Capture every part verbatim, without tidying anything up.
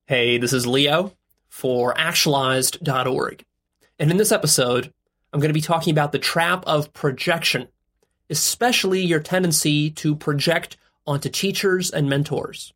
Hey, this is Leo for actualized dot org. And in this episode, I'm going to be talking about the trap of projection, especially your tendency to project onto teachers and mentors.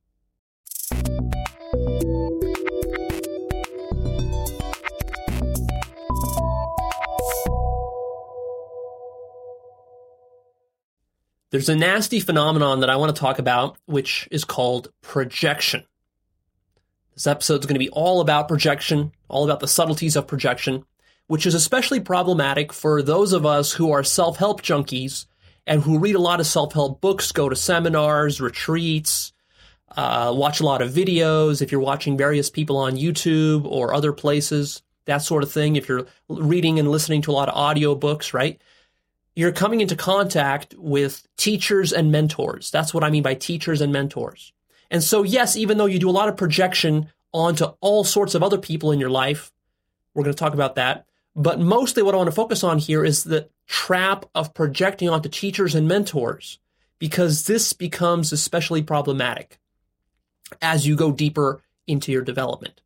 There's a nasty phenomenon that I want to talk about, which is called projection. This episode is going to be all about projection, all about the subtleties of projection, which is especially problematic for those of us who are self-help junkies and who read a lot of self-help books, go to seminars, retreats, uh, watch a lot of videos. If you're watching various people on YouTube or other places, that sort of thing. If you're reading and listening to a lot of audiobooks, right? You're coming into contact with teachers and mentors. That's what I mean by teachers and mentors. And so, yes, even though you do a lot of projection onto all sorts of other people in your life, we're going to talk about that. But mostly what I want to focus on here is the trap of projecting onto teachers and mentors, because this becomes especially problematic as you go deeper into your development.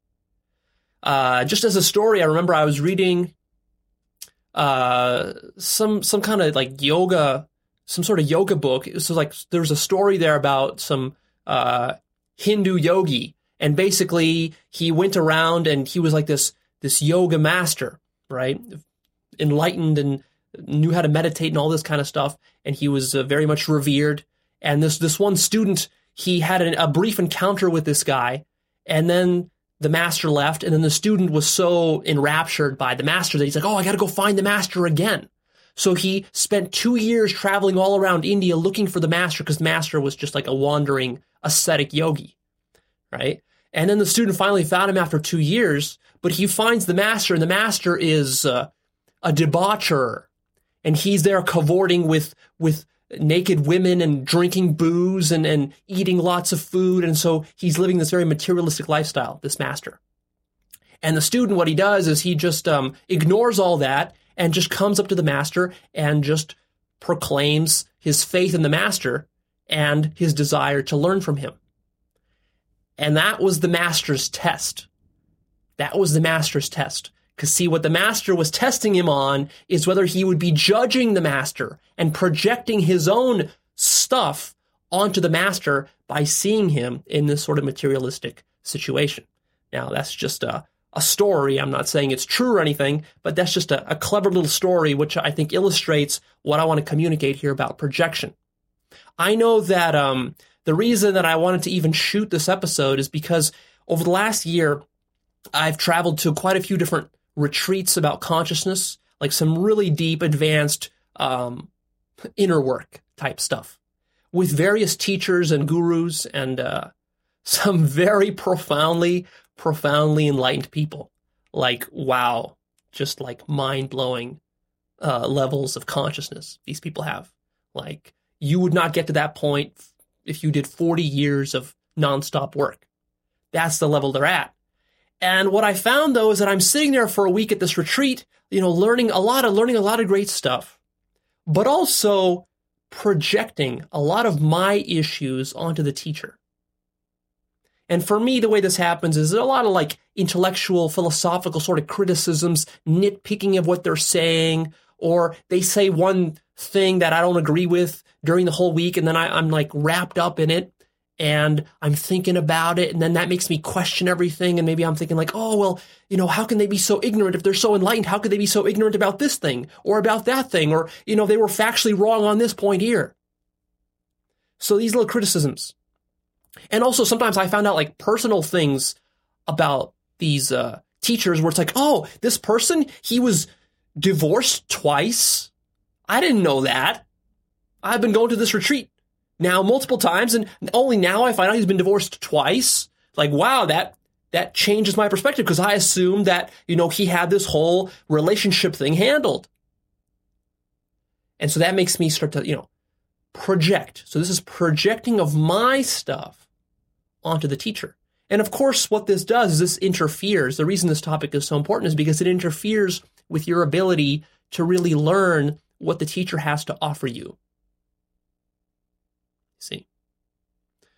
Uh, just as a story, I remember I was reading uh, some some kind of like yoga, some sort of yoga book. It was like there was a story there about some uh, Hindu yogi, and basically he went around and he was like this this yoga master, right? Enlightened and knew how to meditate and all this kind of stuff, and he was uh, very much revered. And this this one student, he had an, a brief encounter with this guy, and then the master left, and then the student was so enraptured by the master that he's like, oh, I got to go find the master again. So he spent two years traveling all around India looking for the master, because the master was just like a wandering ascetic yogi, right? And then the student finally found him after two years, but he finds the master, and the master is uh, a debaucher, and he's there cavorting with with naked women and drinking booze and, and eating lots of food, and so he's living this very materialistic lifestyle, this master. And the student, what he does is he just um, ignores all that and just comes up to the master and just proclaims his faith in the master and his desire to learn from him. And that was the master's test. That was the master's test. Because see, what the master was testing him on is whether he would be judging the master and projecting his own stuff onto the master by seeing him in this sort of materialistic situation. Now, that's just a A story. I'm not saying it's true or anything, but that's just a, a clever little story, which I think illustrates what I want to communicate here about projection. I know that um, the reason that I wanted to even shoot this episode is because over the last year, I've traveled to quite a few different retreats about consciousness, like some really deep, advanced um, inner work type stuff with various teachers and gurus and uh, some very profoundly profoundly enlightened people. Like, wow, just like mind-blowing uh, levels of consciousness these people have. Like, you would not get to that point if you did forty years of nonstop work. That's the level they're at. And what I found, though, is that I'm sitting there for a week at this retreat, you know, learning a lot of learning a lot of great stuff, but also projecting a lot of my issues onto the teacher. And for me, the way this happens is a lot of like intellectual, philosophical sort of criticisms, nitpicking of what they're saying, or they say one thing that I don't agree with during the whole week, and then I, I'm like wrapped up in it, and I'm thinking about it, and then that makes me question everything, and maybe I'm thinking like, oh, well, you know, how can they be so ignorant if they're so enlightened? How could they be so ignorant about this thing, or about that thing, or, you know, they were factually wrong on this point here. So these little criticisms. And also sometimes I found out like personal things about these uh, teachers where it's like, oh, this person, he was divorced twice. I didn't know that. I've been going to this retreat now multiple times, and only now I find out he's been divorced twice. Like, wow, that that changes my perspective, because I assumed that, you know, he had this whole relationship thing handled. And so that makes me start to, you know, project. So this is projecting of my stuff onto the teacher. And of course, what this does is this interferes. The reason this topic is so important is because it interferes with your ability to really learn what the teacher has to offer you. See?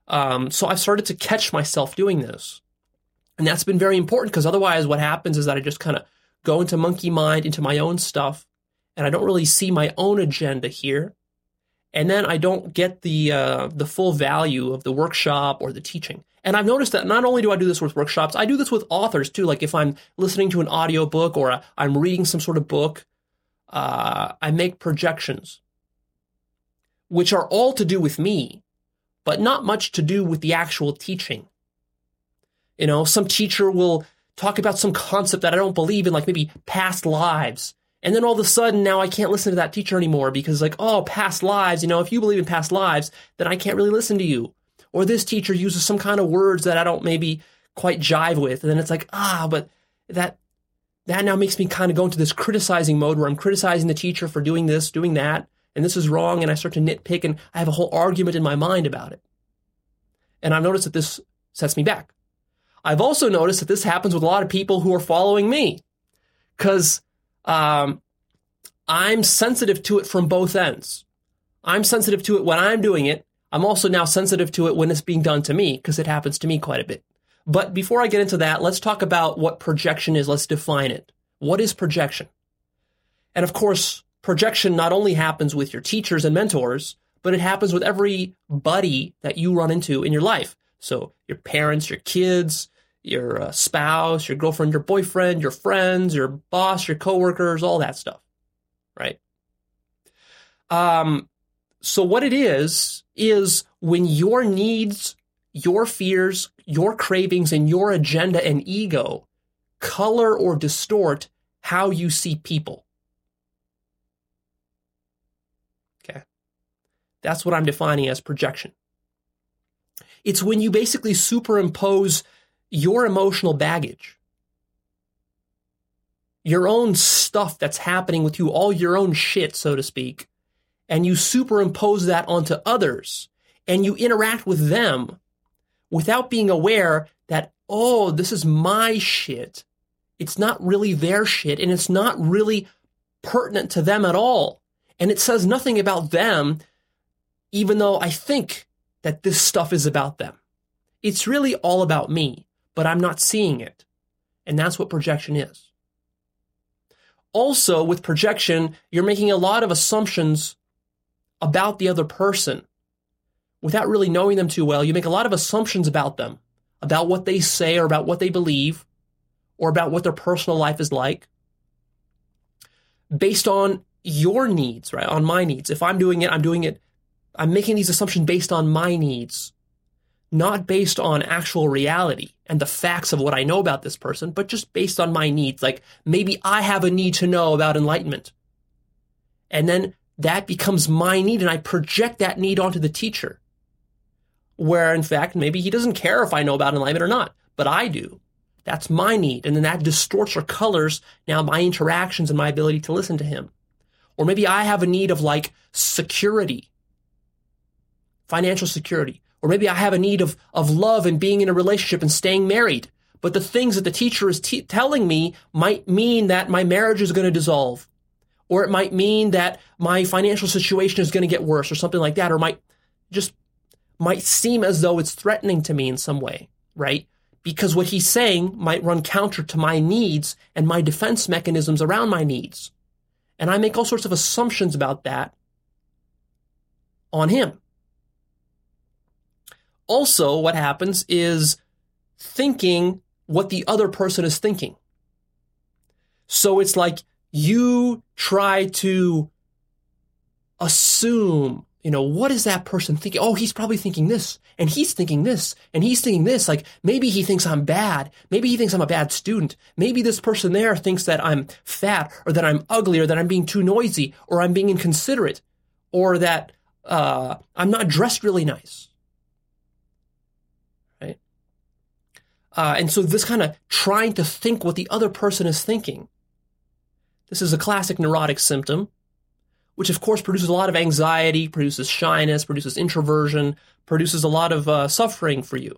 Um, so I've started to catch myself doing this. And that's been very important because otherwise what happens is that I just kind of go into monkey mind, into my own stuff, and I don't really see my own agenda here. And then I don't get the uh, the full value of the workshop or the teaching. And I've noticed that not only do I do this with workshops, I do this with authors too. Like if I'm listening to an audio book or I'm reading some sort of book, uh, I make projections, which are all to do with me, but not much to do with the actual teaching. You know, some teacher will talk about some concept that I don't believe in, like maybe past lives. And then all of a sudden now I can't listen to that teacher anymore because like, oh, past lives, you know, if you believe in past lives, then I can't really listen to you. Or this teacher uses some kind of words that I don't maybe quite jive with. And then it's like, ah, but that that now makes me kind of go into this criticizing mode where I'm criticizing the teacher for doing this, doing that, and this is wrong. And I start to nitpick and I have a whole argument in my mind about it. And I've noticed that this sets me back. I've also noticed that this happens with a lot of people who are following me because um, I'm sensitive to it from both ends. I'm sensitive to it when I'm doing it. I'm also now sensitive to it when it's being done to me because it happens to me quite a bit. But before I get into that, let's talk about what projection is. Let's define it. What is projection? And of course, projection not only happens with your teachers and mentors, but it happens with every buddy that you run into in your life. So your parents, your kids, your uh, spouse, your girlfriend, your boyfriend, your friends, your boss, your coworkers, all that stuff, right? Um, so what it is, is when your needs, your fears, your cravings, and your agenda and ego color or distort how you see people. Okay. That's what I'm defining as projection. It's when you basically superimpose your emotional baggage, your own stuff that's happening with you, all your own shit, so to speak, and you superimpose that onto others, and you interact with them without being aware that, oh, this is my shit. It's not really their shit, and it's not really pertinent to them at all. And it says nothing about them, even though I think that this stuff is about them. It's really all about me, but I'm not seeing it. And that's what projection is. Also, with projection, you're making a lot of assumptions about the other person. Without really knowing them too well, you make a lot of assumptions about them, about what they say or about what they believe, or about what their personal life is like, based on your needs, right? On my needs. If I'm doing it, I'm doing it, I'm making these assumptions based on my needs, not based on actual reality and the facts of what I know about this person, but just based on my needs. Like maybe I have a need to know about enlightenment. And then that becomes my need, and I project that need onto the teacher. Where in fact, maybe he doesn't care if I know about enlightenment or not, but I do. That's my need. And then that distorts or colors now my interactions and my ability to listen to him. Or maybe I have a need of like security, financial security. Or maybe I have a need of, of love and being in a relationship and staying married. But the things that the teacher is te- telling me might mean that my marriage is going to dissolve. Or it might mean that my financial situation is going to get worse or something like that. Or might just might seem as though it's threatening to me in some way, right? Because what he's saying might run counter to my needs and my defense mechanisms around my needs. And I make all sorts of assumptions about that on him. Also, what happens is thinking what the other person is thinking. So it's like you try to assume, you know, what is that person thinking? Oh, he's probably thinking this, and he's thinking this, and he's thinking this. Like, maybe he thinks I'm bad. Maybe he thinks I'm a bad student. Maybe this person there thinks that I'm fat, or that I'm ugly, or that I'm being too noisy, or I'm being inconsiderate, or that uh, I'm not dressed really nice. Right? Uh, and so this kind of trying to think what the other person is thinking. This is a classic neurotic symptom, which of course produces a lot of anxiety, produces shyness, produces introversion, produces a lot of uh, suffering for you.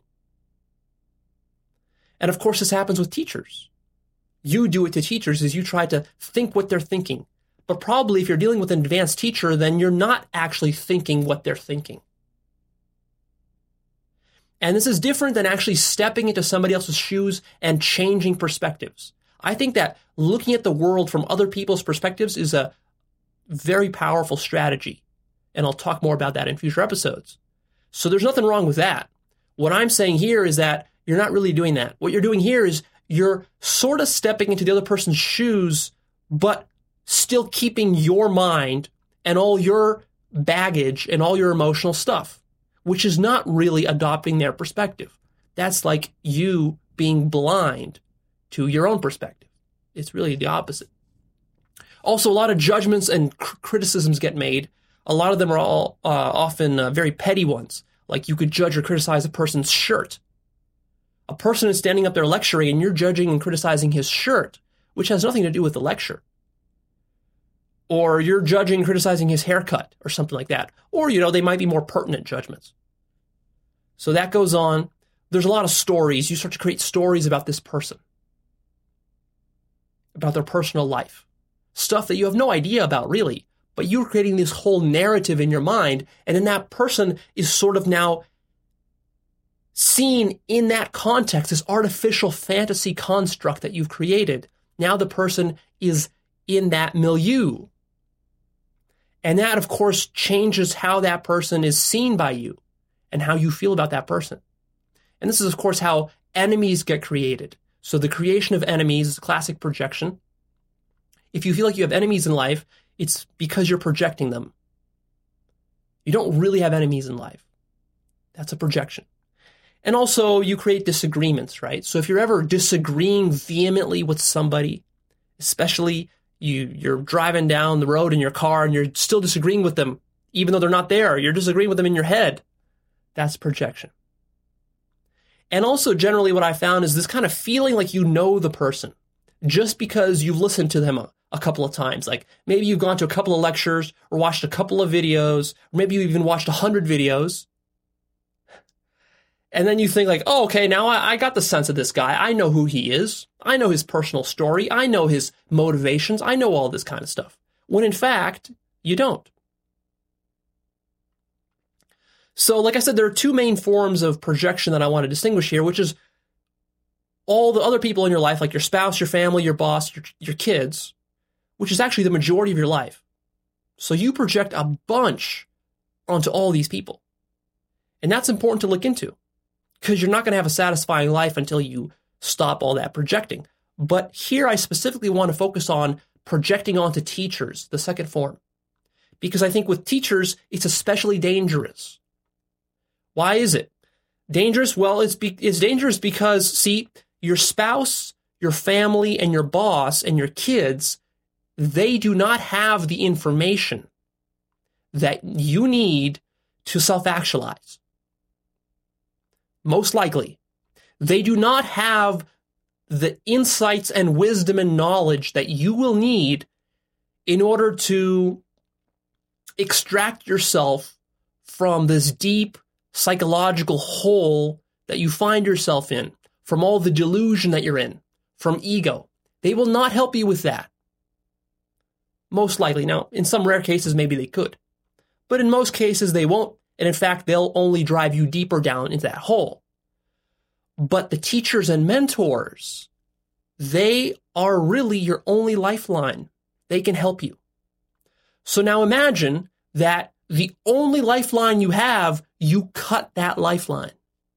And of course this happens with teachers. You do it to teachers is you try to think what they're thinking. But probably if you're dealing with an advanced teacher, then you're not actually thinking what they're thinking. And this is different than actually stepping into somebody else's shoes and changing perspectives. I think that looking at the world from other people's perspectives is a very powerful strategy. And I'll talk more about that in future episodes. So there's nothing wrong with that. What I'm saying here is that you're not really doing that. What you're doing here is you're sort of stepping into the other person's shoes, but still keeping your mind and all your baggage and all your emotional stuff, which is not really adopting their perspective. That's like you being blind to your own perspective. It's really the opposite. Also, a lot of judgments and cr- criticisms get made. A lot of them are all uh, often uh, very petty ones. Like you could judge or criticize a person's shirt. A person is standing up there lecturing and you're judging and criticizing his shirt, which has nothing to do with the lecture. Or you're judging and criticizing his haircut or something like that. Or, you know, they might be more pertinent judgments. So that goes on. There's a lot of stories. You start to create stories about this person, about their personal life, stuff that you have no idea about really, but you're creating this whole narrative in your mind, and then that person is sort of now seen in that context, this artificial fantasy construct that you've created. Now the person is in that milieu. And that, of course, changes how that person is seen by you and how you feel about that person. And this is, of course, how enemies get created. So the creation of enemies is a classic projection. If you feel like you have enemies in life, it's because you're projecting them. You don't really have enemies in life. That's a projection. And also, you create disagreements, right? So if you're ever disagreeing vehemently with somebody, especially you, you're driving down the road in your car and you're still disagreeing with them, even though they're not there, you're disagreeing with them in your head, that's projection. And also, generally, what I found is this kind of feeling like you know the person just because you've listened to them a, a couple of times. Like maybe you've gone to a couple of lectures or watched a couple of videos, or maybe you even watched a hundred videos. And then you think like, oh, okay, now I, I got the sense of this guy. I know who he is. I know his personal story. I know his motivations. I know all this kind of stuff. When in fact, you don't. So like I said, there are two main forms of projection that I want to distinguish here, which is all the other people in your life, like your spouse, your family, your boss, your, your kids, which is actually the majority of your life. So you project a bunch onto all these people. And that's important to look into because you're not going to have a satisfying life until you stop all that projecting. But here I specifically want to focus on projecting onto teachers, the second form, because I think with teachers, it's especially dangerous. Why is it dangerous? Well, it's be- it's dangerous because, see, your spouse, your family, and your boss and your kids, they do not have the information that you need to self-actualize. Most likely, they do not have the insights and wisdom and knowledge that you will need in order to extract yourself from this deep psychological hole that you find yourself in, from all the delusion that you're in, from ego. They will not help you with that. Most likely. Now, in some rare cases, maybe they could. But in most cases, they won't. And in fact, they'll only drive you deeper down into that hole. But the teachers and mentors, they are really your only lifeline. They can help you. So now imagine that the only lifeline you have, you cut that lifeline.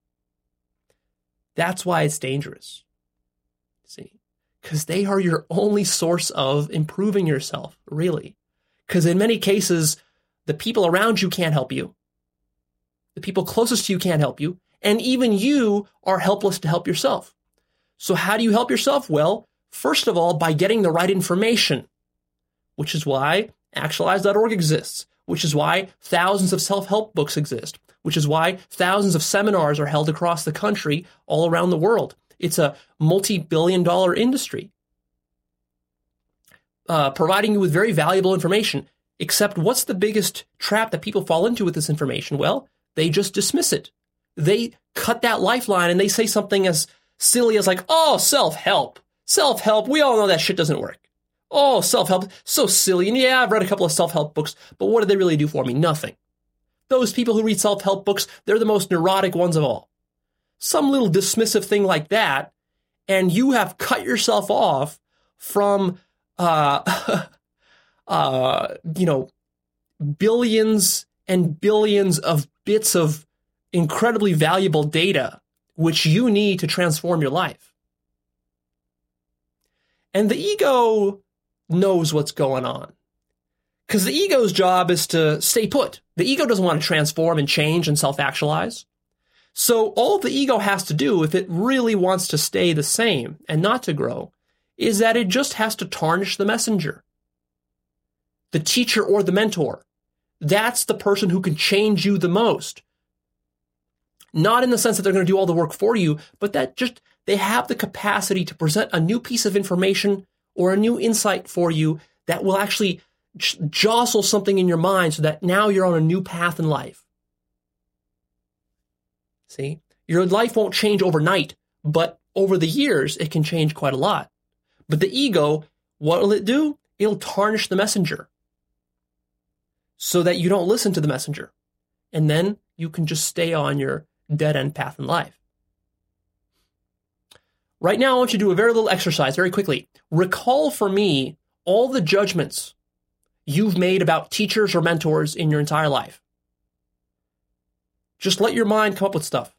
That's why it's dangerous. See? Because they are your only source of improving yourself, really. Because in many cases, the people around you can't help you. The people closest to you can't help you. And even you are helpless to help yourself. So how do you help yourself? Well, first of all, by getting the right information, which is why Actualize dot org exists, which is why thousands of self-help books exist, which is why thousands of seminars are held across the country, all around the world. It's a multi-billion dollar industry, uh, providing you with very valuable information. Except what's the biggest trap that people fall into with this information? Well, they just dismiss it. They cut that lifeline and they say something as silly as like, oh, self-help, self-help. We all know that shit doesn't work. Oh, self-help, so silly. And yeah, I've read a couple of self-help books, but what do they really do for me? Nothing. Those people who read self-help books, they're the most neurotic ones of all. some little dismissive thing like that, and you have cut yourself off from, uh, uh, you know, billions and billions of bits of incredibly valuable data, which you need to transform your life. And the ego knows what's going on. Because the ego's job is to stay put. The ego doesn't want to transform and change and self-actualize. So all the ego has to do, if it really wants to stay the same and not to grow, is that it just has to tarnish the messenger, the teacher or the mentor. That's the person who can change you the most. Not in the sense that they're going to do all the work for you, but that just they have the capacity to present a new piece of information or a new insight for you that will actually jostle something in your mind so that now you're on a new path in life. See, your life won't change overnight, but over the years, it can change quite a lot. But the ego, what will it do? It'll tarnish the messenger so that you don't listen to the messenger. And then you can just stay on your dead-end path in life. Right now, I want you to do a very little exercise very quickly. Recall for me all the judgments you've made about teachers or mentors in your entire life. Just let your mind come up with stuff.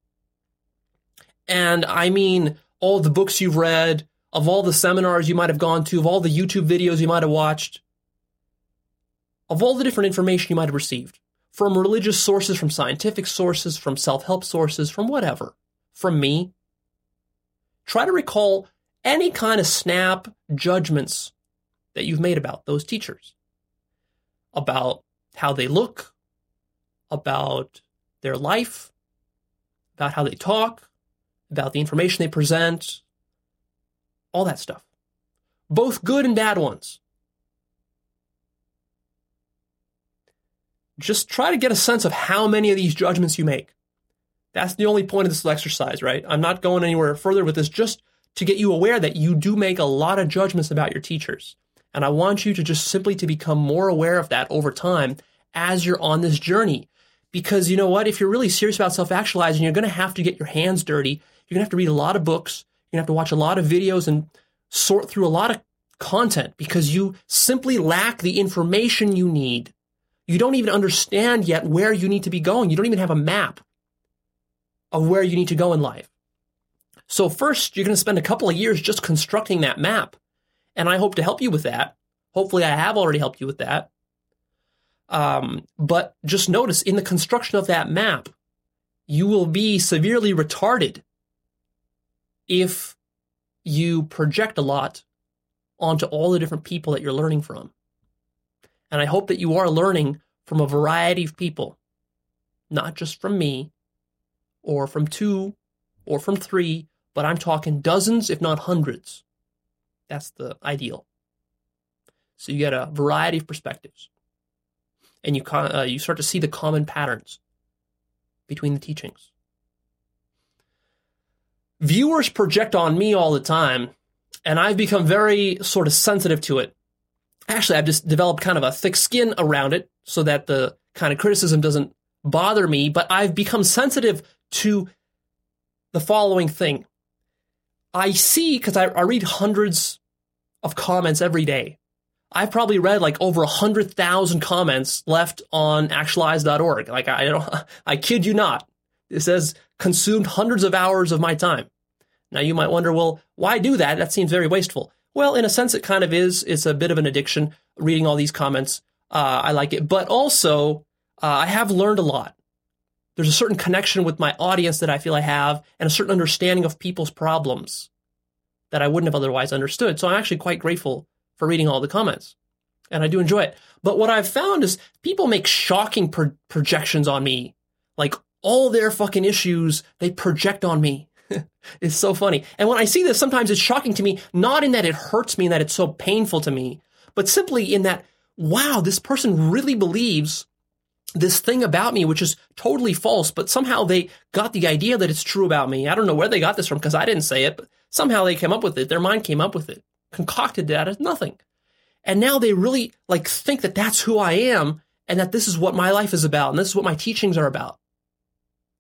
And I mean all the books you've read, of all the seminars you might have gone to, of all the YouTube videos you might have watched, of all the different information you might have received, from religious sources, from scientific sources, from self-help sources, from whatever, from me. Try to recall any kind of snap judgments that you've made about those teachers, about how they look, about their life, about how they talk, about the information they present, all that stuff. Both good and bad ones. Just try to get a sense of how many of these judgments you make. That's the only point of this exercise, right? I'm not going anywhere further with this, just to get you aware that you do make a lot of judgments about your teachers. And I want you to just simply to become more aware of that over time as you're on this journey. Because you know what? If you're really serious about self-actualizing, you're going to have to get your hands dirty. You're going to have to read a lot of books. You're going to have to watch a lot of videos and sort through a lot of content because you simply lack the information you need. You don't even understand yet where you need to be going. You don't even have a map of where you need to go in life. So first, you're going to spend a couple of years just constructing that map. And I hope to help you with that. Hopefully, I have already helped you with that. Um, but just notice, in the construction of that map, you will be severely retarded if you project a lot onto all the different people that you're learning from. And I hope that you are learning from a variety of people, not just from me, or from two, or from three, but I'm talking dozens, if not hundreds. That's the ideal. So you get a variety of perspectives. And you uh, you start to see the common patterns between the teachings. Viewers project on me all the time, and I've become very sort of sensitive to it. Actually, I've just developed kind of a thick skin around it so that the kind of criticism doesn't bother me, but I've become sensitive to the following thing. I see, because I, I read hundreds of comments every day. I've probably read like over a hundred thousand comments left on actualize dot org. Like I don't, I kid you not. It says consumed hundreds of hours of my time. Now you might wonder, well, why do that? That seems very wasteful. Well, in a sense, it kind of is. It's a bit of an addiction reading all these comments. Uh, I like it, but also uh, I have learned a lot. There's a certain connection with my audience that I feel I have, and a certain understanding of people's problems that I wouldn't have otherwise understood. So I'm actually quite grateful for reading all the comments, and I do enjoy it. But what I've found is people make shocking pro- projections on me. Like all their fucking issues, they project on me. It's so funny. And when I see this, sometimes it's shocking to me, not in that it hurts me and that it's so painful to me, but simply in that, wow, this person really believes this thing about me, which is totally false, but somehow they got the idea that it's true about me. I don't know where they got this from because I didn't say it, but somehow they came up with it. Their mind came up with it, concocted that as nothing. And now they really like think that that's who I am and that this is what my life is about and this is what my teachings are about.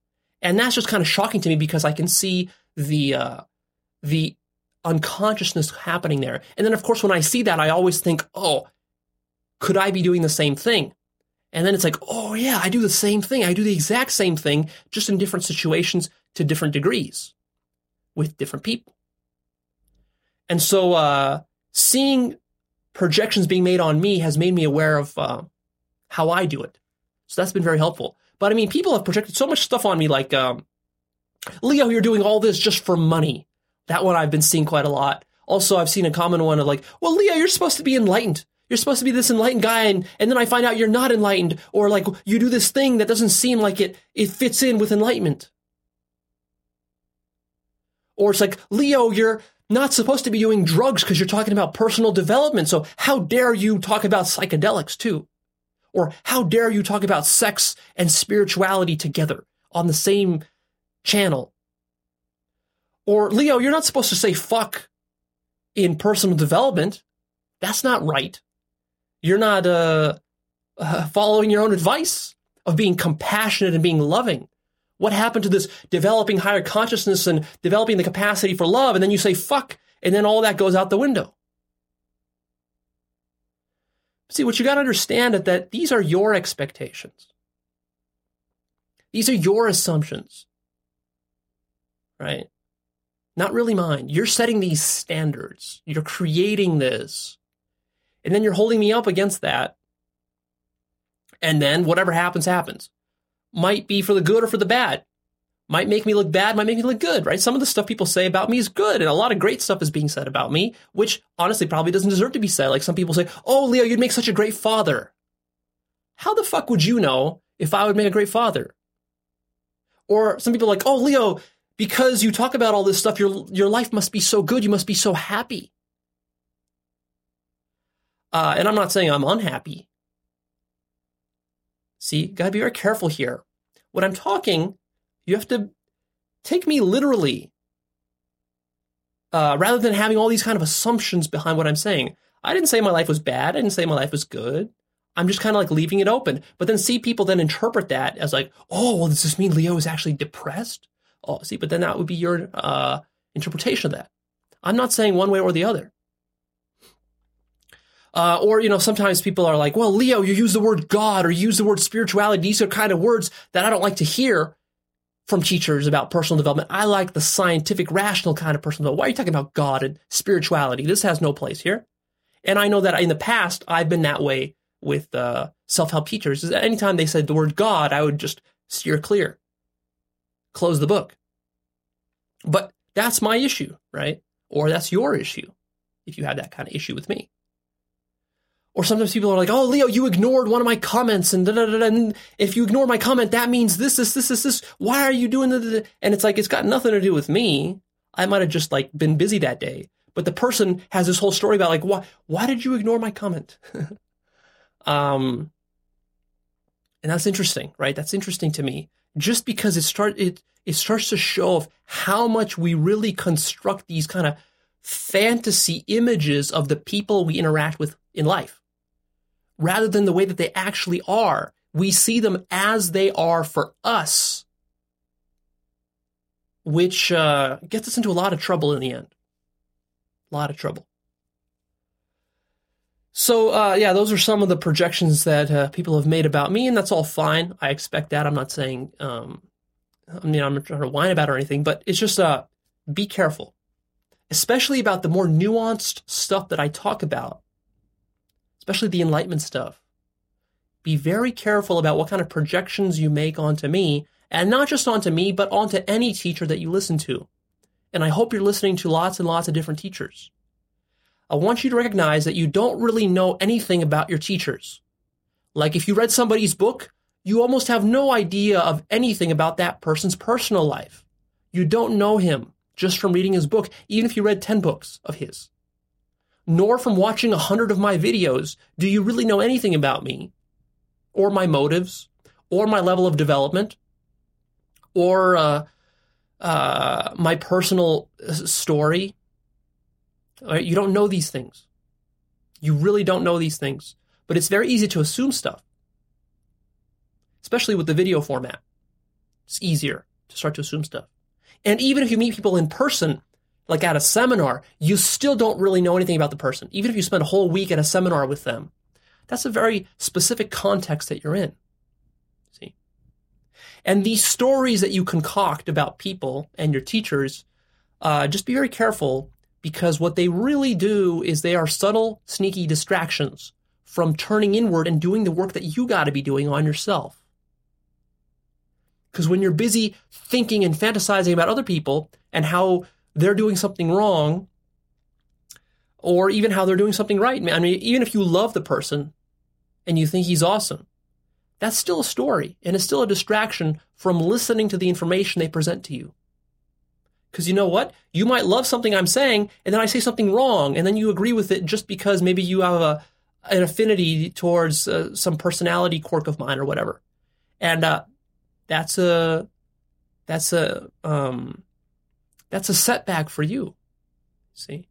And that's just kind of shocking to me because I can see the uh, the unconsciousness happening there. And then, of course, when I see that, I always think, oh, could I be doing the same thing? And then it's like, oh, yeah, I do the same thing. I do the exact same thing, just in different situations to different degrees with different people. And so uh, seeing projections being made on me has made me aware of uh, how I do it. So that's been very helpful. But I mean, people have projected so much stuff on me like, um, Leo, you're doing all this just for money. That one I've been seeing quite a lot. Also, I've seen a common one of like, well, Leo, you're supposed to be enlightened. You're supposed to be this enlightened guy, and, and then I find out you're not enlightened. Or like, you do this thing that doesn't seem like it, it fits in with enlightenment. Or it's like, Leo, you're not supposed to be doing drugs because you're talking about personal development. So how dare you talk about psychedelics too? Or how dare you talk about sex and spirituality together on the same channel? Or, Leo, you're not supposed to say fuck in personal development. That's not right. You're not uh, uh, following your own advice of being compassionate and being loving. What happened to this developing higher consciousness and developing the capacity for love? And then you say fuck, and then all that goes out the window. See, what you got to understand is that these are your expectations. These are your assumptions, right? Not really mine. You're setting these standards. You're creating this. And then you're holding me up against that. And then whatever happens, happens. Might be for the good or for the bad. Might make me look bad, might make me look good, right? Some of the stuff people say about me is good, and a lot of great stuff is being said about me, which honestly probably doesn't deserve to be said. Like some people say, oh, Leo, you'd make such a great father. How the fuck would you know if I would make a great father? Or some people are like, oh, Leo, because you talk about all this stuff, your your life must be so good, you must be so happy. Uh, and I'm not saying I'm unhappy. See, gotta be very careful here. When I'm talking, you have to take me literally, uh, rather than having all these kind of assumptions behind what I'm saying. I didn't say my life was bad. I didn't say my life was good. I'm just kind of like leaving it open. But then see people then interpret that as like, oh, well, does this mean Leo is actually depressed? Oh, see, but then that would be your uh, interpretation of that. I'm not saying one way or the other. Uh, or, you know, sometimes people are like, well, Leo, you use the word God or you use the word spirituality. These are kind of words that I don't like to hear from teachers about personal development. I like the scientific, rational kind of personal development. Why are you talking about God and spirituality? This has no place here. And I know that in the past, I've been that way with uh, self-help teachers. Anytime they said the word God, I would just steer clear, close the book. But that's my issue, right? Or that's your issue if you have that kind of issue with me. Or sometimes people are like, oh, Leo, you ignored one of my comments. And, da, da, da, da, and if you ignore my comment, that means this, this, this, this, this. Why are you doing that? And it's like, it's got nothing to do with me. I might have just like been busy that day. But the person has this whole story about like, why, why did you ignore my comment? um, and that's interesting, right? That's interesting to me. Just because it start it it starts to show of how much we really construct these kind of fantasy images of the people we interact with in life. Rather than the way that they actually are. We see them as they are for us, which uh, gets us into a lot of trouble in the end. A lot of trouble. So, uh, yeah, those are some of the projections that uh, people have made about me, and that's all fine. I expect that. I'm not saying, um, I mean, I'm not trying to whine about it or anything, but it's just uh, be careful, especially about the more nuanced stuff that I talk about. Especially the enlightenment stuff. Be very careful about what kind of projections you make onto me, and not just onto me, but onto any teacher that you listen to. And I hope you're listening to lots and lots of different teachers. I want you to recognize that you don't really know anything about your teachers. Like if you read somebody's book, you almost have no idea of anything about that person's personal life. You don't know him just from reading his book, even if you read ten books of his. Nor from watching a hundred of my videos do you really know anything about me, or my motives, or my level of development, or uh, uh, my personal story. Right? You don't know these things. You really don't know these things. But it's very easy to assume stuff, especially with the video format. It's easier. to start to assume stuff. And even if you meet people in person, like at a seminar, you still don't really know anything about the person. Even if you spend a whole week at a seminar with them, that's a very specific context that you're in. See? And these stories that you concoct about people and your teachers, uh, just be very careful, because what they really do is they are subtle, sneaky distractions from turning inward and doing the work that you got to be doing on yourself. Because when you're busy thinking and fantasizing about other people and how they're doing something wrong, or even how they're doing something right, I mean, even if you love the person and you think he's awesome, that's still a story, and it's still a distraction from listening to the information they present to you. Because you know what? You might love something I'm saying, and then I say something wrong, and then you agree with it just because maybe you have a an affinity towards uh, some personality quirk of mine or whatever. And uh, that's a that's a um, that's a setback for you. See?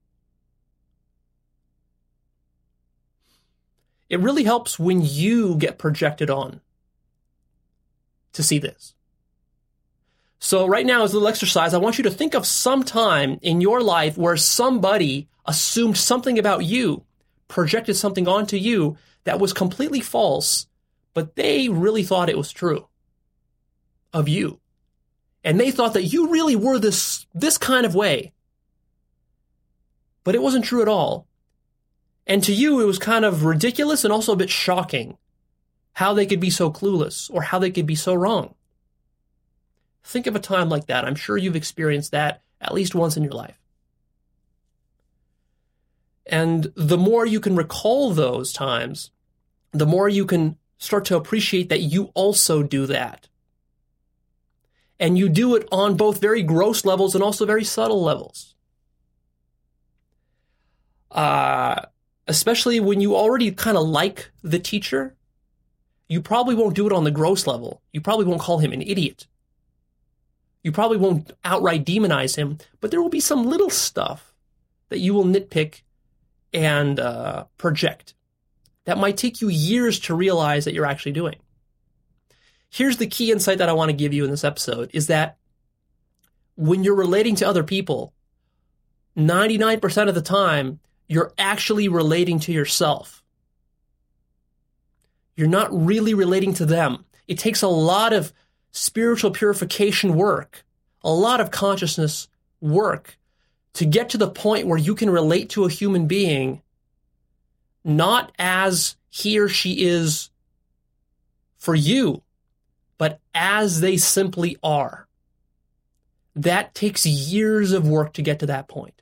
It really helps when you get projected on to see this. So right now, as a little exercise, I want you to think of some time in your life where somebody assumed something about you, projected something onto you that was completely false, but they really thought it was true of you. And they thought that you really were this, this kind of way. But it wasn't true at all. And to you, it was kind of ridiculous and also a bit shocking how they could be so clueless or how they could be so wrong. Think of a time like that. I'm sure you've experienced that at least once in your life. And the more you can recall those times, the more you can start to appreciate that you also do that. And you do it on both very gross levels and also very subtle levels. Uh, especially when you already kind of like the teacher, you probably won't do it on the gross level. You probably won't call him an idiot. You probably won't outright demonize him, but there will be some little stuff that you will nitpick and uh, project that might take you years to realize that you're actually doing. Here's the key insight that I want to give you in this episode, is that when you're relating to other people, ninety-nine percent of the time, you're actually relating to yourself. You're not really relating to them. It takes a lot of spiritual purification work, a lot of consciousness work to get to the point where you can relate to a human being not as he or she is for you, but as they simply are. That takes years of work to get to that point.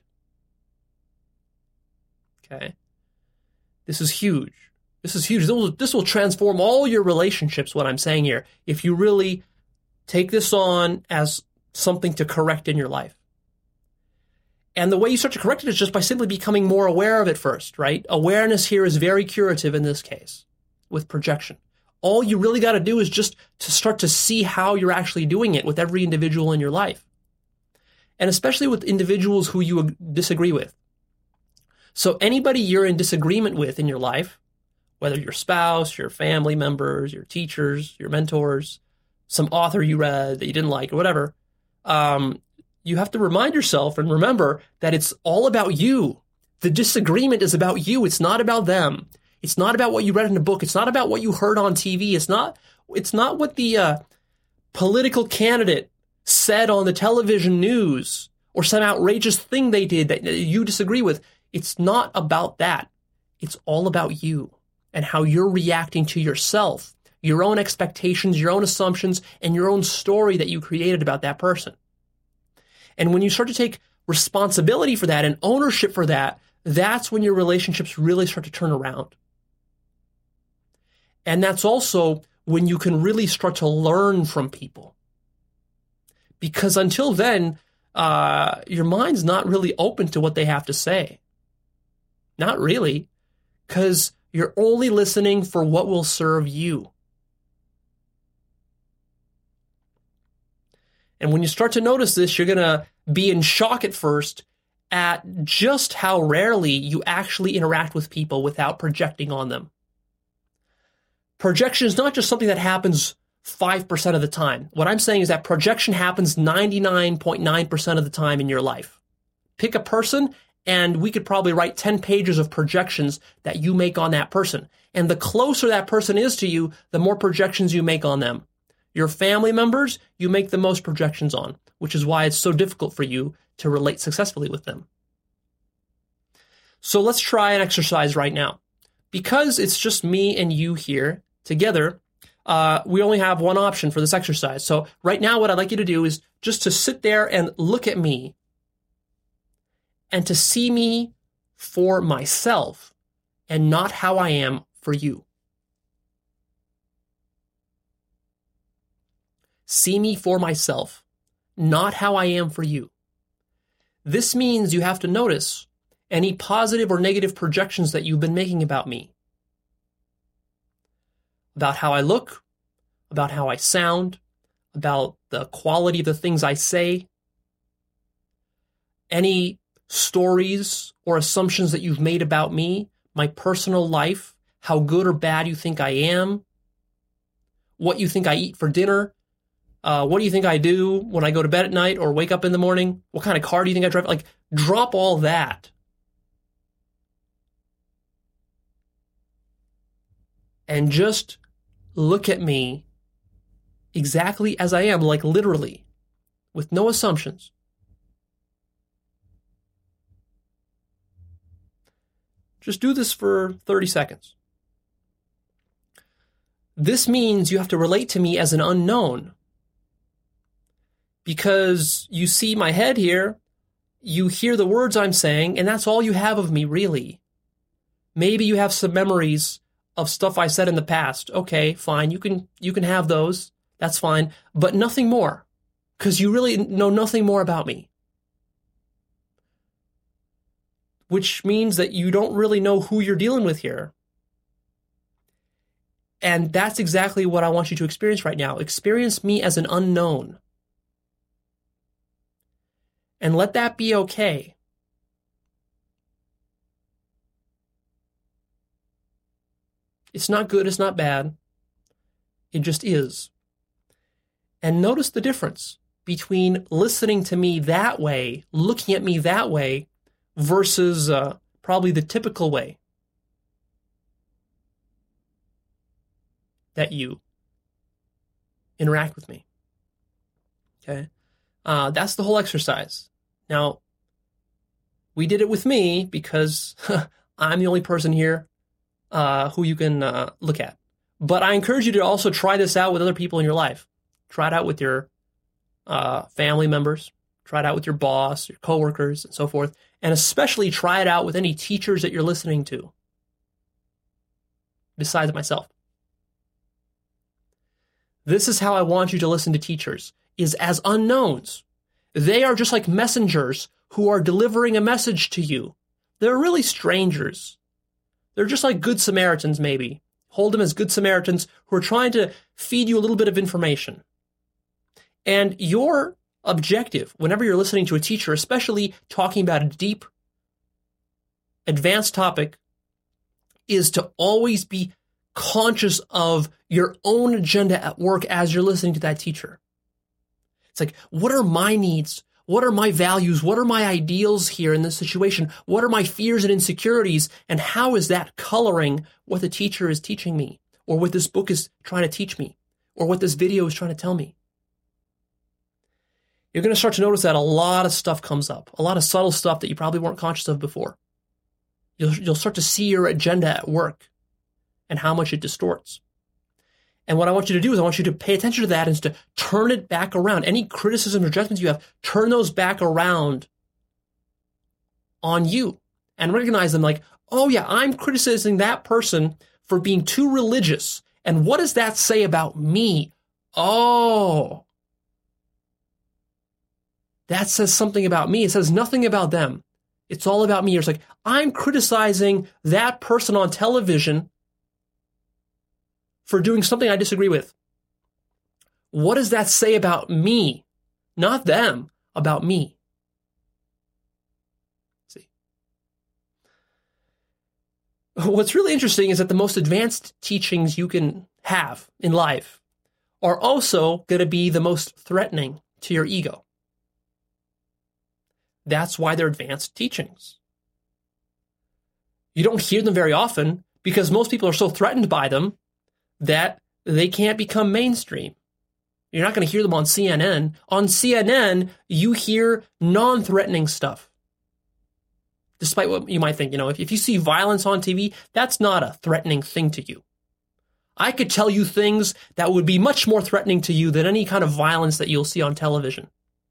Okay? This is huge. This is huge. This will, this will transform all your relationships, what I'm saying here, if you really take this on as something to correct in your life. And the way you start to correct it is just by simply becoming more aware of it first, right? Awareness here is very curative in this case with projection. All you really got to do is just to start to see how you're actually doing it with every individual in your life. And especially with individuals who you disagree with. So anybody you're in disagreement with in your life, whether your spouse, your family members, your teachers, your mentors, some author you read that you didn't like or whatever, um, you have to remind yourself and remember that it's all about you. The disagreement is about you. It's not about them. It's not about what you read in a book. It's not about what you heard on T V. It's not, it's not what the uh, political candidate said on the television news or some outrageous thing they did that you disagree with. It's not about that. It's all about you and how you're reacting to yourself, your own expectations, your own assumptions, and your own story that you created about that person. And when you start to take responsibility for that and ownership for that, that's when your relationships really start to turn around. And that's also when you can really start to learn from people. Because until then, uh, your mind's not really open to what they have to say. Not really, because you're only listening for what will serve you. And when you start to notice this, you're going to be in shock at first at just how rarely you actually interact with people without projecting on them. Projection is not just something that happens five percent of the time. What I'm saying is that projection happens ninety-nine point nine percent of the time in your life. Pick a person, and we could probably write ten pages of projections that you make on that person. And the closer that person is to you, the more projections you make on them. Your family members, you make the most projections on, which is why it's so difficult for you to relate successfully with them. So let's try an exercise right now. Because it's just me and you here together, uh, we only have one option for this exercise. So right now what I'd like you to do is just to sit there and look at me and to see me for myself and not how I am for you. See me for myself, not how I am for you. This means you have to notice any positive or negative projections that you've been making about me. About how I look, about how I sound, about the quality of the things I say. Any stories or assumptions that you've made about me, my personal life, how good or bad you think I am, what you think I eat for dinner, uh, what do you think I do when I go to bed at night or wake up in the morning, what kind of car do you think I drive? Like, drop all that. And just look at me exactly as I am, like literally, with no assumptions. Just do this for thirty seconds. This means you have to relate to me as an unknown. Because you see my head here, you hear the words I'm saying, and that's all you have of me, really. Maybe you have some memories of stuff I said in the past. Okay, fine, you can you can have those. That's fine, but nothing more, because you really know nothing more about me. Which means that you don't really know who you're dealing with here. And that's exactly what I want you to experience right now. Experience me as an unknown. And let that be okay. It's not good, it's not bad. It just is. And notice the difference between listening to me that way, looking at me that way, versus uh, probably the typical way that you interact with me. Okay? Uh, that's the whole exercise. Now, we did it with me because I'm the only person here uh, who you can uh, look at. But I encourage you to also try this out with other people in your life. Try it out with your uh, family members. Try it out with your boss, your coworkers, and so forth. And especially try it out with any teachers that you're listening to, besides myself. This is how I want you to listen to teachers, is as unknowns. They are just like messengers who are delivering a message to you. They're really strangers. They're just like good Samaritans, maybe. Hold them as good Samaritans who are trying to feed you a little bit of information. And your objective, whenever you're listening to a teacher, especially talking about a deep, advanced topic, is to always be conscious of your own agenda at work as you're listening to that teacher. It's like, what are my needs? What are my values? What are my ideals here in this situation? What are my fears and insecurities? And how is that coloring what the teacher is teaching me? Or what this book is trying to teach me? Or what this video is trying to tell me? You're going to start to notice that a lot of stuff comes up. A lot of subtle stuff that you probably weren't conscious of before. You'll, you'll start to see your agenda at work and how much it distorts. And what I want you to do is I want you to pay attention to that and to turn it back around. Any criticism or judgments you have, turn those back around on you and recognize them like, oh yeah, I'm criticizing that person for being too religious. And what does that say about me? Oh, that says something about me. It says nothing about them. It's all about me. It's like, I'm criticizing that person on television for doing something I disagree with. What does that say about me? Not them, about me. See. What's really interesting is that the most advanced teachings you can have in life are also going to be the most threatening to your ego. That's why they're advanced teachings. You don't hear them very often because most people are so threatened by them that they can't become mainstream. You're not going to hear them on C N N. On C N N, you hear non-threatening stuff. Despite what you might think, you know, if, if you see violence on T V, that's not a threatening thing to you. I could tell you things that would be much more threatening to you than any kind of violence that you'll see on television.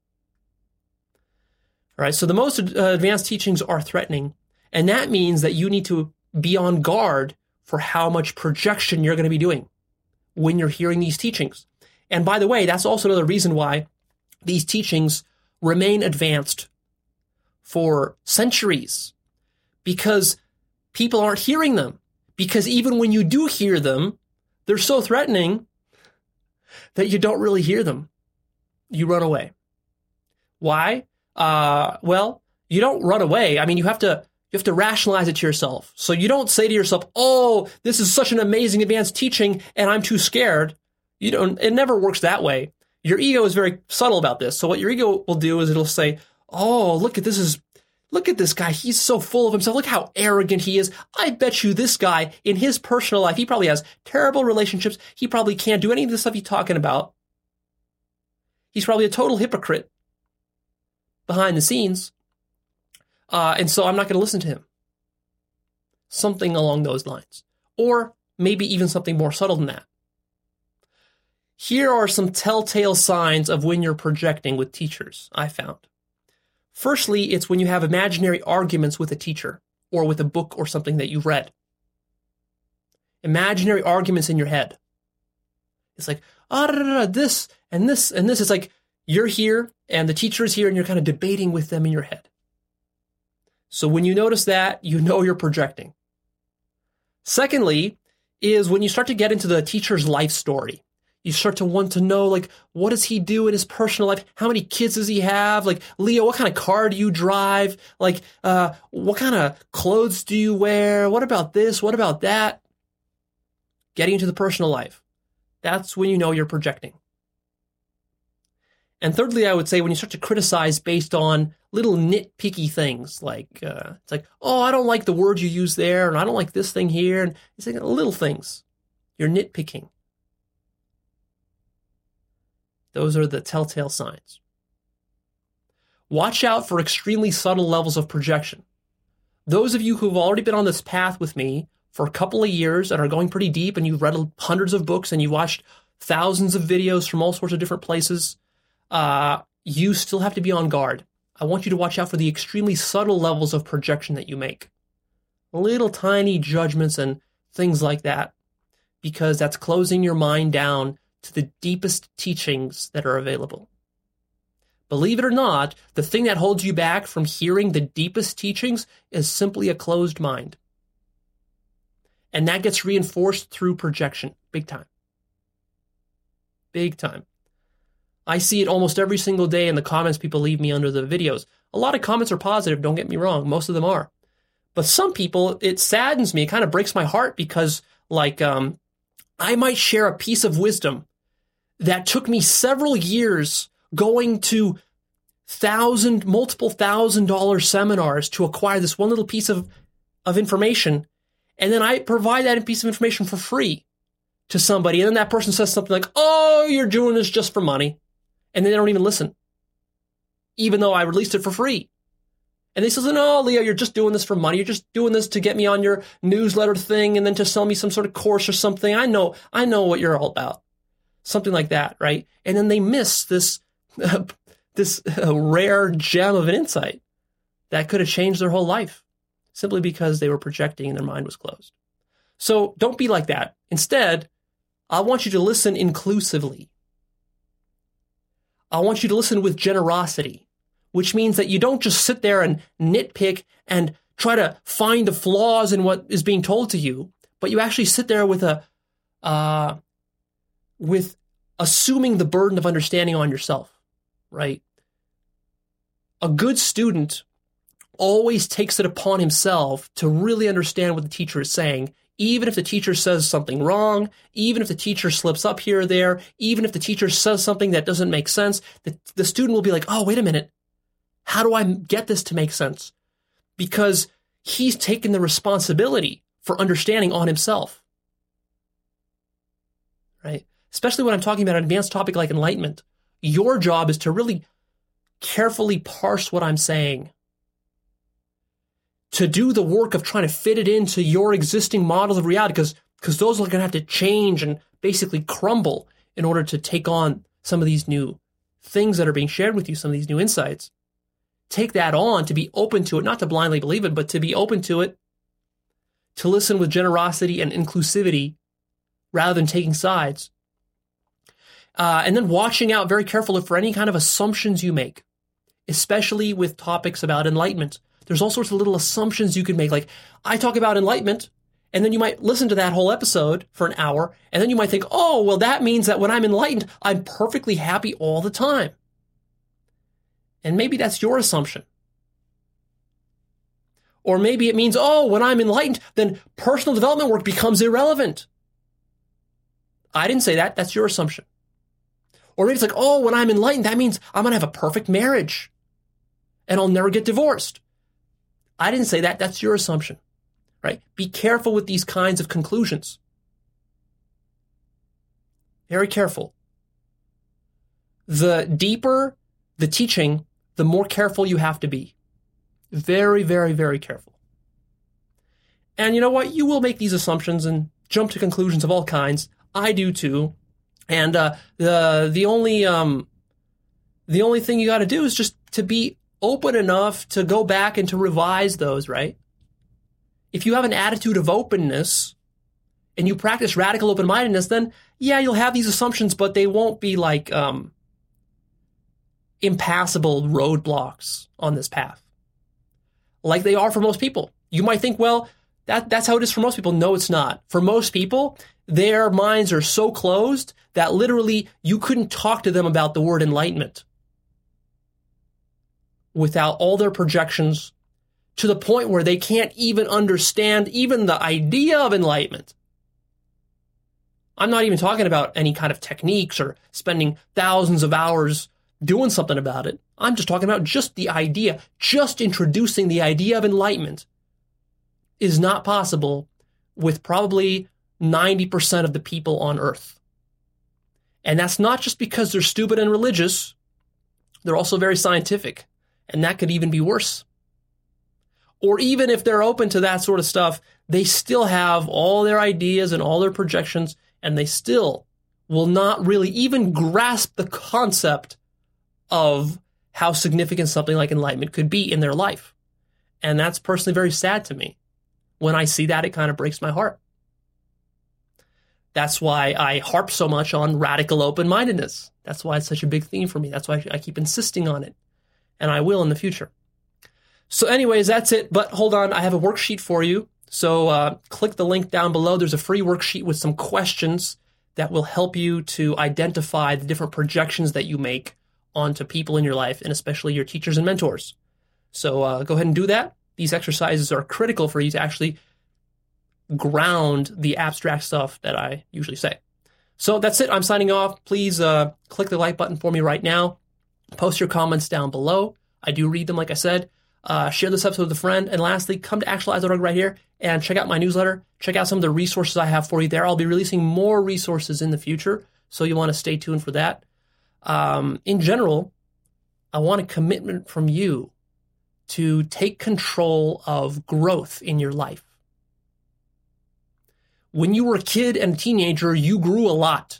All right, so the most uh, advanced teachings are threatening, and that means that you need to be on guard for how much projection you're going to be doing when you're hearing these teachings. And by the way, that's also another reason why these teachings remain advanced for centuries, because people aren't hearing them. Because even when you do hear them, they're so threatening that you don't really hear them. You run away. Why? Uh, well, you don't run away. I mean, you have to you have to rationalize it to yourself. So you don't say to yourself, "Oh, this is such an amazing advanced teaching, and I'm too scared." You don't. It never works that way. Your ego is very subtle about this. So what your ego will do is it'll say, "Oh, look at this is look at this guy. He's so full of himself. Look how arrogant he is. I bet you this guy in his personal life, he probably has terrible relationships. He probably can't do any of the stuff he's talking about. He's probably a total hypocrite behind the scenes. Uh, and so I'm not going to listen to him." Something along those lines. Or maybe even something more subtle than that. Here are some telltale signs of when you're projecting with teachers, I found. Firstly, it's when you have imaginary arguments with a teacher or with a book or something that you've read. Imaginary arguments in your head. It's like, ah, da, da, da, this and this and this. It's like you're here and the teacher is here and you're kind of debating with them in your head. So when you notice that, you know you're projecting. Secondly, is when you start to get into the teacher's life story. You start to want to know, like, what does he do in his personal life? How many kids does he have? Like, Leo, what kind of car do you drive? Like, uh, what kind of clothes do you wear? What about this? What about that? Getting into the personal life. That's when you know you're projecting. And thirdly, I would say when you start to criticize based on little nitpicky things, like, uh, it's like, oh, I don't like the word you use there, and I don't like this thing here. And it's like little things. You're nitpicking. Those are the telltale signs. Watch out for extremely subtle levels of projection. Those of you who've already been on this path with me for a couple of years and are going pretty deep, and you've read hundreds of books and you watched thousands of videos from all sorts of different places, uh, you still have to be on guard. I want you to watch out for the extremely subtle levels of projection that you make. Little tiny judgments and things like that, because that's closing your mind down to the deepest teachings that are available. Believe it or not, the thing that holds you back from hearing the deepest teachings is simply a closed mind. And that gets reinforced through projection, big time. Big time. I see it almost every single day in the comments people leave me under the videos. A lot of comments are positive, don't get me wrong, most of them are. But some people, it saddens me, it kind of breaks my heart because, like, um, I might share a piece of wisdom that took me several years going to thousand, multiple thousand dollar seminars to acquire this one little piece of, of information. And then I provide that piece of information for free to somebody. And then that person says something like, oh, you're doing this just for money. And then they don't even listen, even though I released it for free. And they say, no, Leo, you're just doing this for money. You're just doing this to get me on your newsletter thing and then to sell me some sort of course or something. I know, I know what you're all about. Something like that, right? And then they miss this, uh, this uh, rare gem of an insight that could have changed their whole life simply because they were projecting and their mind was closed. So don't be like that. Instead, I want you to listen inclusively. I want you to listen with generosity, which means that you don't just sit there and nitpick and try to find the flaws in what is being told to you, but you actually sit there with a, uh, with assuming the burden of understanding on yourself, right? A good student always takes it upon himself to really understand what the teacher is saying, even if the teacher says something wrong, even if the teacher slips up here or there, even if the teacher says something that doesn't make sense, the, the student will be like, oh, wait a minute. How do I get this to make sense? Because he's taken the responsibility for understanding on himself. Right? Especially when I'm talking about an advanced topic like enlightenment. Your job is to really carefully parse what I'm saying, to do the work of trying to fit it into your existing models of reality, because because those are going to have to change and basically crumble in order to take on some of these new things that are being shared with you, some of these new insights. Take that on, to be open to it, not to blindly believe it, but to be open to it, to listen with generosity and inclusivity rather than taking sides. Uh, and then watching out very carefully for any kind of assumptions you make, especially with topics about enlightenment. There's all sorts of little assumptions you can make. Like, I talk about enlightenment, and then you might listen to that whole episode for an hour, and then you might think, oh, well, that means that when I'm enlightened, I'm perfectly happy all the time. And maybe that's your assumption. Or maybe it means, oh, when I'm enlightened, then personal development work becomes irrelevant. I didn't say that. That's your assumption. Or maybe it's like, oh, when I'm enlightened, that means I'm going to have a perfect marriage and I'll never get divorced. I didn't say that. That's your assumption, right? Be careful with these kinds of conclusions. Very careful. The deeper the teaching, the more careful you have to be. Very, very, very careful. And you know what? You will make these assumptions and jump to conclusions of all kinds. I do too. And uh, the the only um, the only thing you got to do is just to be open enough to go back and to revise those, right? If you have an attitude of openness and you practice radical open-mindedness, then yeah, you'll have these assumptions, but they won't be like um, impassable roadblocks on this path, like they are for most people. You might think, well, that that's how it is for most people. No, it's not. For most people, their minds are so closed that literally you couldn't talk to them about the word enlightenment without all their projections, to the point where they can't even understand even the idea of enlightenment. I'm not even talking about any kind of techniques or spending thousands of hours doing something about it. I'm just talking about just the idea. Just introducing the idea of enlightenment is not possible with probably ninety percent of the people on Earth. And that's not just because they're stupid and religious. They're also very scientific. And that could even be worse. Or even if they're open to that sort of stuff, they still have all their ideas and all their projections, and they still will not really even grasp the concept of how significant something like enlightenment could be in their life. And that's personally very sad to me. When I see that, it kind of breaks my heart. That's why I harp so much on radical open-mindedness. That's why it's such a big theme for me. That's why I keep insisting on it. And I will in the future. So anyways, that's it. But hold on, I have a worksheet for you. So uh, click the link down below. There's a free worksheet with some questions that will help you to identify the different projections that you make onto people in your life, and especially your teachers and mentors. So uh, go ahead and do that. These exercises are critical for you to actually ground the abstract stuff that I usually say. So that's it. I'm signing off. Please uh, click the like button for me right now. Post your comments down below. I do read them, like I said. Uh, share this episode with a friend. And lastly, come to actualize dot org right here and check out my newsletter. Check out some of the resources I have for you there. I'll be releasing more resources in the future, so you want to stay tuned for that. Um, in general, I want a commitment from you to take control of growth in your life. When you were a kid and a teenager, you grew a lot.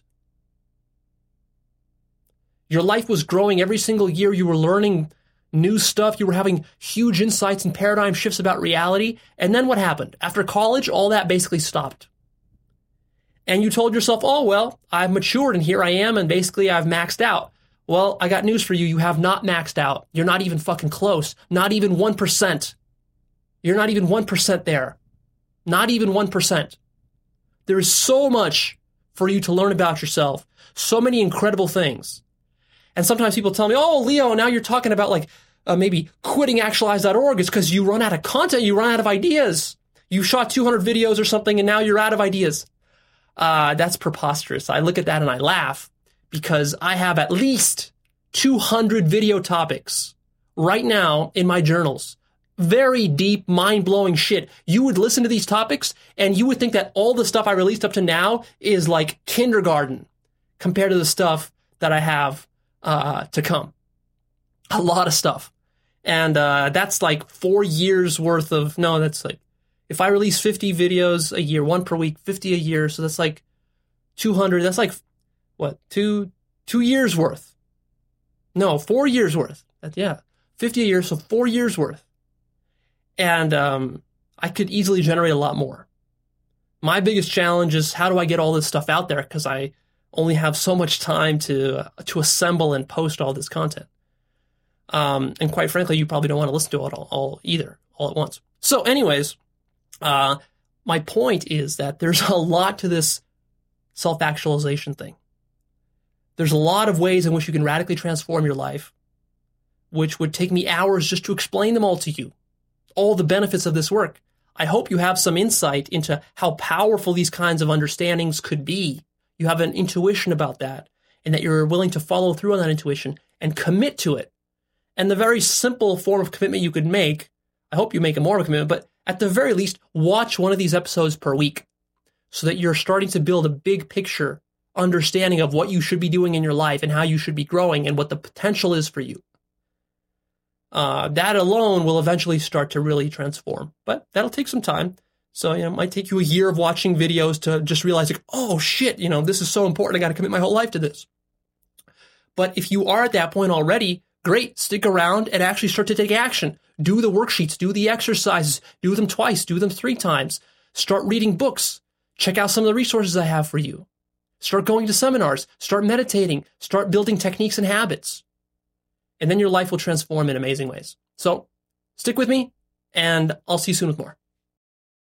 Your life was growing every single year. You were learning new stuff. You were having huge insights and paradigm shifts about reality. And then what happened? After college, all that basically stopped. And you told yourself, oh, well, I've matured and here I am and basically I've maxed out. Well, I got news for you. You have not maxed out. You're not even fucking close. Not even one percent. You're not even one percent there. Not even one percent. There is so much for you to learn about yourself. So many incredible things. And sometimes people tell me, oh, Leo, now you're talking about like uh, maybe quitting actualize dot org. It's because you run out of content. You run out of ideas. you shot two hundred videos or something and now you're out of ideas. Uh, that's preposterous. I look at that and I laugh because I have at least two hundred video topics right now in my journals. Very deep, mind-blowing shit. You would listen to these topics and you would think that all the stuff I released up to now is like kindergarten compared to the stuff that I have uh, to come. A lot of stuff. And uh, that's like four years worth of, no, that's like, if I release fifty videos a year, one per week, fifty a year, so that's like two hundred, that's like, what, two, two years worth. No, four years worth. That, yeah, fifty a year, so four years worth. And um, I could easily generate a lot more. My biggest challenge is how do I get all this stuff out there? Because I only have so much time to uh, to assemble and post all this content. Um, and quite frankly, you probably don't want to listen to it all, all either, all at once. So anyways, uh, my point is that there's a lot to this self-actualization thing. There's a lot of ways in which you can radically transform your life, which would take me hours just to explain them all to you. All the benefits of this work. I hope you have some insight into how powerful these kinds of understandings could be. You have an intuition about that, and that you're willing to follow through on that intuition and commit to it. And the very simple form of commitment you could make, I hope you make a more of a commitment, but at the very least, watch one of these episodes per week so that you're starting to build a big picture understanding of what you should be doing in your life and how you should be growing and what the potential is for you. Uh, that alone will eventually start to really transform, but that'll take some time. So, you know, it might take you a year of watching videos to just realize, like, oh shit, you know, this is so important. I got to commit my whole life to this. But if you are at that point already, great, stick around and actually start to take action. Do the worksheets, do the exercises, do them twice, do them three times. Start reading books. Check out some of the resources I have for you. Start going to seminars, start meditating, start building techniques and habits. And then your life will transform in amazing ways. So stick with me, and I'll see you soon with more.